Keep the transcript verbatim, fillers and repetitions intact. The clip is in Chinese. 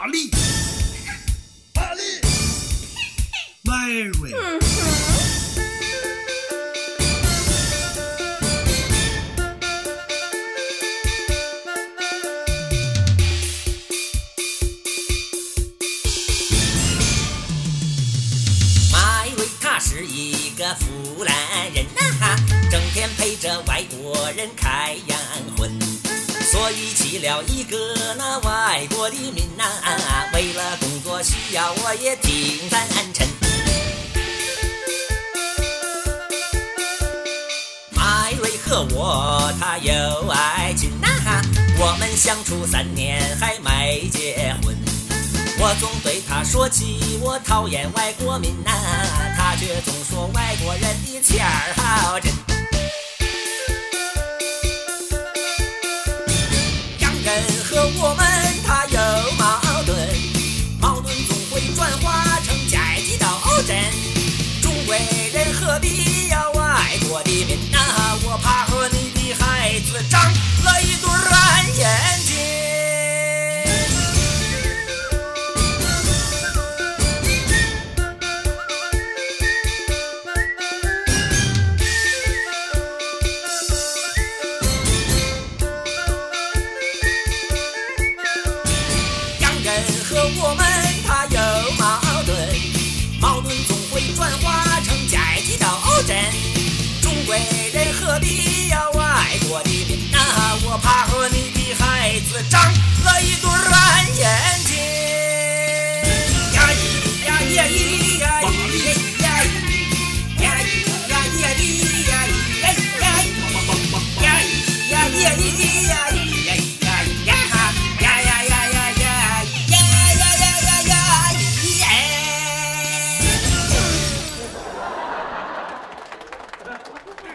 玛丽，玛丽，Mary。嗯他是一个富兰人呐，整天陪着外国人开洋荤，所以娶了一个那外国的民呐，为了工作需要我也挺赞成。麦瑞和我他有爱情呐，我们相处三年还没结婚。我总对他说起我讨厌外国民呐，他却总说外国人的钱儿好挣。杨根和我们他有矛盾，矛盾总会转化成阶级斗争。中国人何必要外国的民呐？我怕和你的孩子长了一对蓝眼睛。和我们他有矛盾，矛盾总会转化成阶级斗争。中国人何必要外国的民呐？我怕和你的孩子长